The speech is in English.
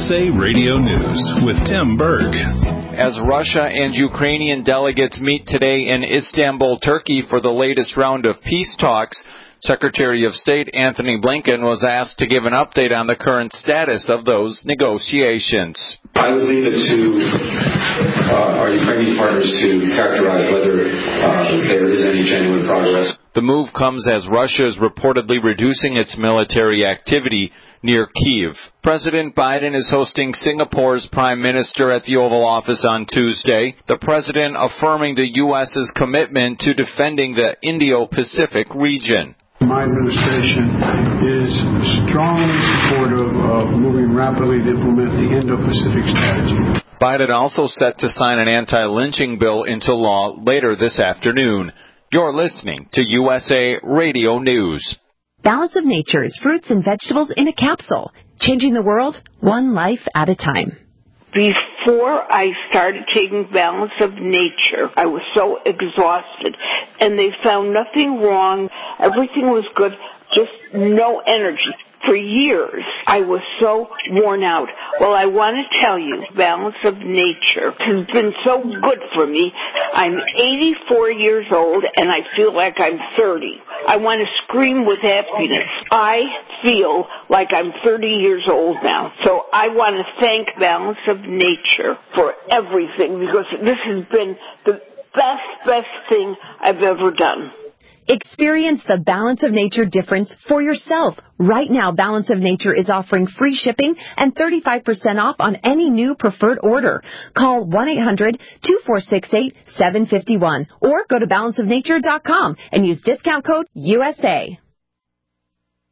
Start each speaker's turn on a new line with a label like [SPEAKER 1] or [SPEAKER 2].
[SPEAKER 1] USA Radio News with Tim Berg.
[SPEAKER 2] As Russia and Ukrainian delegates meet today in Istanbul, Turkey for the latest round of peace talks, Secretary of State Antony Blinken was asked to give an update on the current status of those negotiations.
[SPEAKER 3] I would leave it to our Ukrainian partners to characterize whether there is any genuine progress.
[SPEAKER 2] The move comes as Russia is reportedly reducing its military activity near Kyiv. President Biden is hosting Singapore's Prime Minister at the Oval Office on Tuesday, the president affirming the U.S.'s commitment to defending the Indo-Pacific region.
[SPEAKER 4] My administration is strongly supportive of moving rapidly to implement the Indo-Pacific strategy.
[SPEAKER 2] Biden also set to sign an anti-lynching bill into law later this afternoon. You're listening to USA Radio News.
[SPEAKER 5] Balance of Nature's fruits and vegetables in a capsule, changing the world one life at a time.
[SPEAKER 6] Before I started taking Balance of Nature, I was so exhausted, and they found nothing wrong. Everything was good, just no energy. For years, I was so worn out. Well, I want to tell you, Balance of Nature has been so good for me. I'm 84 years old, and I feel like I'm 30. I want to scream with happiness. I feel like I'm 30 years old now. So I want to thank Balance of Nature for everything, because this has been the best thing I've ever done.
[SPEAKER 5] Experience the Balance of Nature difference for yourself. Right now, Balance of Nature is offering free shipping and 35% off on any new preferred order. Call 1-800-2468-751 or go to balanceofnature.com and use discount code USA.